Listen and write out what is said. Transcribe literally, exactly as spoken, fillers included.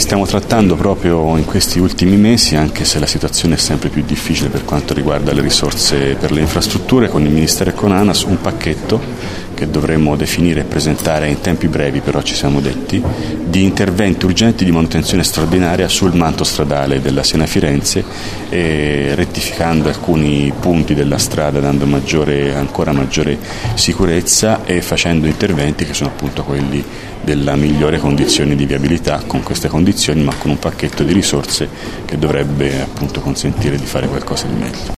stiamo trattando proprio in questi ultimi mesi, anche se la situazione è sempre più difficile per quanto riguarda le risorse per le infrastrutture, con il Ministero e con ANAS un pacchetto che dovremmo definire e presentare in tempi brevi, però ci siamo detti, di interventi urgenti di manutenzione straordinaria sul manto stradale della Siena-Firenze, e rettificando alcuni punti della strada, dando maggiore, ancora maggiore sicurezza e facendo interventi che sono appunto quelli della migliore condizione di viabilità con queste condizioni, ma con un pacchetto di risorse che dovrebbe appunto consentire di fare qualcosa di meglio.